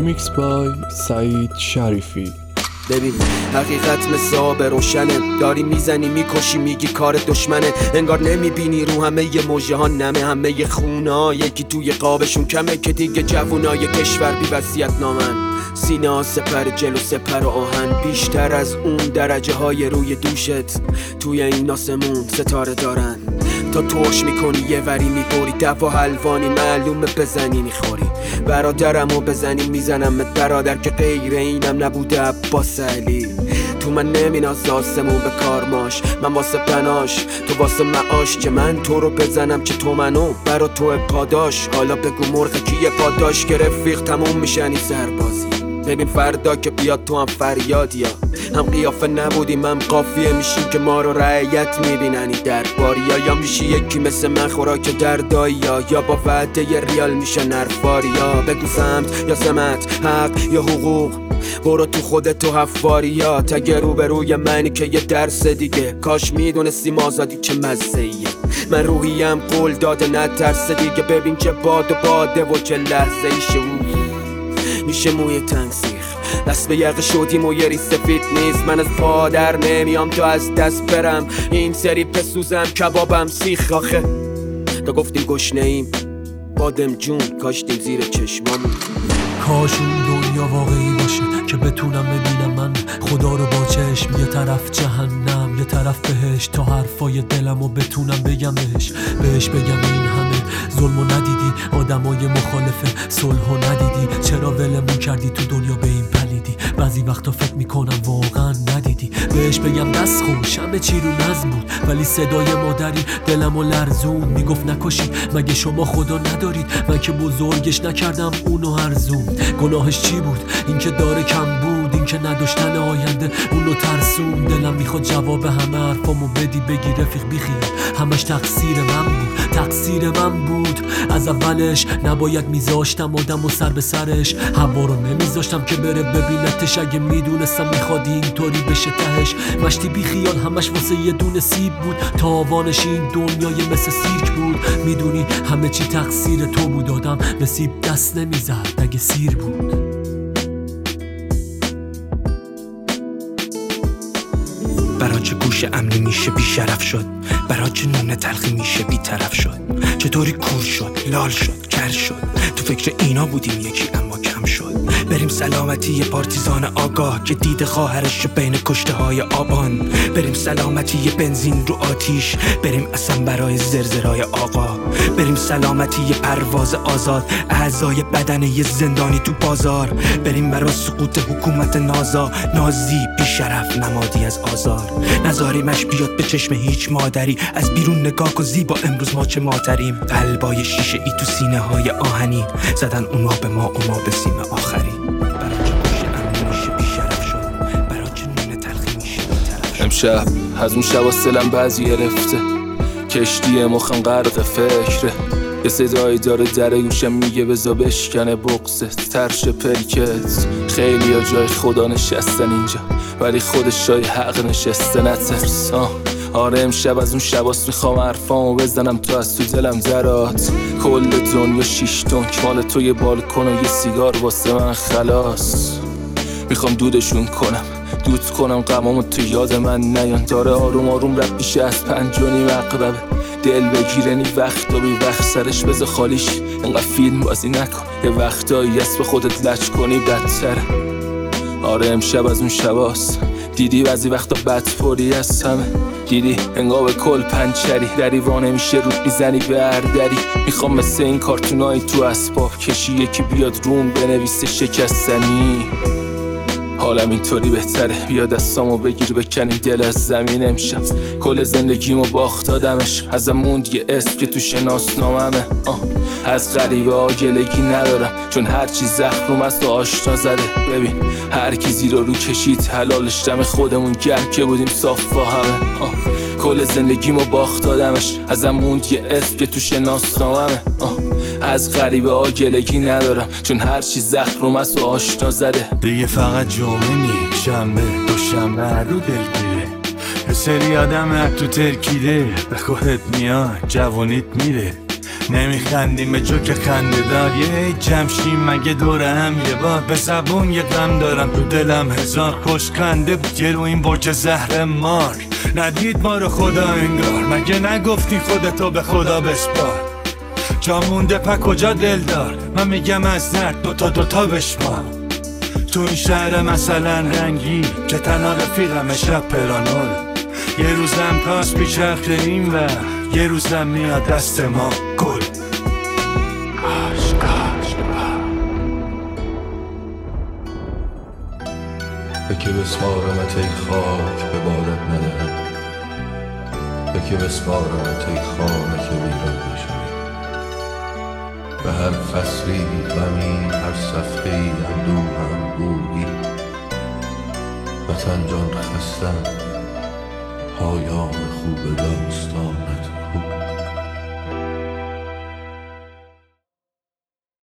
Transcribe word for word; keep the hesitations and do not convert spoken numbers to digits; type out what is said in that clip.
ریمیکس بای سعید شریفی. ببین حقیقت مثل آب روشنه، داری میزنی میکشی میگی کار دشمنه، انگار نمیبینی رو همه ی موجه ها نمه، همه ی خونه ها یکی توی قابشون کمه، که دیگه جوونای کشور بی وصیت نامن، سینه ها سپر جلو سپر و آهن، بیشتر از اون درجه های روی دوشت توی این آسمون ستاره دارن، تا ترش میکنی یه وری میبری، دفع حلوانی معلومه بزنی میخوری، برادرمو بزنی میزنمت برادر، که غیر اینم نبوده عباس علی، تو من نمیناز آسمون به کارماش، من واسه بناش تو واسه معاش، که من تو رو بزنم چه تو منو برا تو پاداش، حالا بگو مرغ کیه پاداش، که رفیق تموم میشنی سربازی، ببین فردا که بیاد تو هم فریاد، یا هم قیافه نبودیم هم قافیه میشیم که ما رو رعیت میبیننی درباری، یا یا میشی یکی مثل من خوراک دردایی، یا یا با وعده ی ریال میشه نرفاری، یا بگو سمت یا سمت، حق یا حقوق، برو تو خودت و حفاری، یا تگه رو به روی منی که یه درس دیگه، کاش میدونستیم آزادی چه مزه ایه، من روحیم قول داده نترس دیگه، ببین چه باد و باده و چه لحظه ایشه میشه موی تنگ سیخ، دست به یقه شدیم و یه ری سفید نیست، من از پادر نمیام تو از دست برم، این سری پسوزم کبابم سیخ، آخه تا گفتیم گشنه ایم بادم جون کاشتیم زیر چشمامون، کاش اون دنیا واقعی باشه که بتونم ببینم من خدا رو با چشم، یه طرف جهنم یه طرف بهش، تا حرفای دلمو بتونم بگمش، بهش بگم این همه ظلمو ندیدی، آدمای مخالف صلحو ندیدی، چرا ولمون کردی تو دنیا به این پلیدی، بعضی وقتا فکر میکنم واقعا ندیدی، بهش بگم دست خوش همه چی رو نظم بود، ولی صدای مادری دلمو لرزون، میگفت نکشی مگه شما خدا ندارید، من که بزرگش نکردم اونو ارزون، گناهش چی بود؟ این که داره کم بود، این که نداشتن آینده اونو ترسون، دلم میخواد جواب همه حرفامو بدی، بگی رفیق بیخیال همش تقصیر من بود، تقصیر من بود، از اولش نباید میذاشتم آدم و سر به سرش، هوا رو نمیذاشتم که بره ببینتش، اگه میدونستم میخواد اینطوری بشه تهش، مشتی بیخیال همش واسه یه دونه سیب بود، تاوانش این دنیای مثل سیرک بود، میدونی همه چی تقصیر تو بود، آدم به سیب دست نمیزد اگه سیر بود. برا چه گوش امنی میشه بیشرف شد، برا چه نون تلخی میشه بی‌طرف شد، چطوری کور شد لال شد کر شد، تو فکر اینا بودیم یکی اما کم شد، بریم سلامتی یه پارتیزان آگاه که دید خواهرش بین کشته های آبان، بریم سلامتی یه بنزین رو آتیش، بریم اصلا برای زرزرای آقا، بریم سلامتی یه پرواز آزاد، اعضای بدن یه زندانی تو بازار، بریم برای سقوط حکومت نازا، نازی بیشرف نمادی از آزار، نذاریمش بیاد به چشم هیچ مادری، از بیرون نگاه کن زیبا امروز ما چه ماتریم، قلبای شیشه ای تو سینه های آهنی، زدن اونا به ما و ما به سیم آخری، امشب از اون شب سلم بعضی گرفته، کشتی مخم غرق فکره، یه صدایی داره در گوشم میگه بزا بشکنه بغزت ترش پلکت، خیلی ها جای خدا نشستن اینجا ولی خودش جای حق نشسته، نترس. آره امشب از اون شباست میخوام حرفامو بزنم تو از تو دلم درات، کل دنیا شیش تنک مال تو، یه بالکن و یه سیگار واسه من خلاص، میخوام دودشون کنم دود کنم غمامو تو یاد من نیان، داره آروم آروم رد میشه از پنج و نیم عقربه، دل بگیرنی وقتا بی وقت سرش بذار خالیش، انقدر فیلم بازی نکن، یه وقتایی هست به خودت لج کنی بدتره. آره امشب از اون شباست، دیدی بعضی وقتا بدپوری از همه، دیدی انگار به کل پنچری، دری وانه میشه رود میزنی به هر دری، میخوام مثل این کارتونایی تو اسباب کشی یکی بیاد روم بنویسه شکستنی، حالم اینطوری بهتره، بیا دستامو بگیر بکنیم دل از زمین، امشب کل زندگیمو باخت دادمش، ازم موند یه اسم که تو شناسناممه، از غریبه ها گلگی ندارم چون هر چی زخم است و آشنا زده، ببین هر کی زیر رو کشید حلالش دم خودمون گرم که بودیم صاف با همه، کل زندگیمو باخت دادمش، ازم موند یه اسم که تو شناسناممه، از غریبه ها گلگی ندارم چون هر چی زخم است و آشنا زده، دیگه فقط جمعه نی شنبه دوشنبه رو دلگیره، یه سری آدم تو ترکیده به خودت میان جوانیت میره، نمیخندیم به جوک خنده دار یه جمشیم مگه دوره هم یه بار به زبون یه غم دارم تو دلم هزار خوش خنده بود یه رو این برج زهر مار ندید ما رو خدا انگار مگه نگفتی خودتو به خدا بسپار جا مونده پا کجا دل دار من میگم از درد دوتا دوتا بشمار تو این شهر مثلا رنگی که تنها رفیقم شب پرانول یه روزم پاس بیچرخیم و یه روزم میاد دست ما گل به که بسپارمت ای خاک به بادت ندهم به که بسپارمت ای خانه که ویران نشوی به هر فصلی غمی هر صفحه‌ای اندوهم بودی وطن جان خستم پایان خوب دان